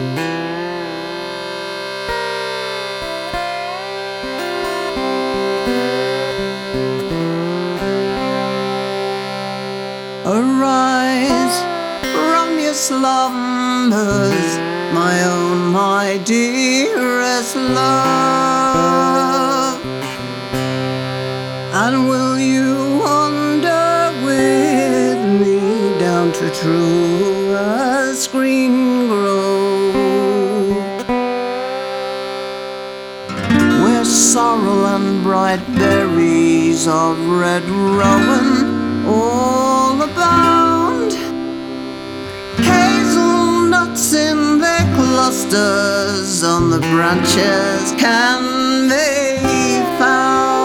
Arise from your slumbers, my own, my dearest love. And will you wander with me down to truest green grove, where sorrel and bright berries of red rowan all abound, hazelnuts in their clusters on the branches can be found.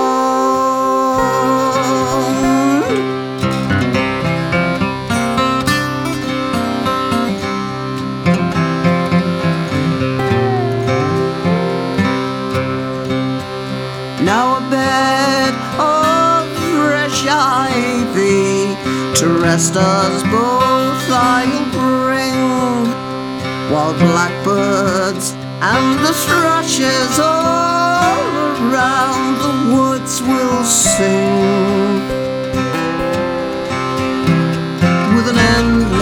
Now a bed of fresh ivy to rest us both I'll bring, while blackbirds and the thrushes all around the woods will sing, with an endless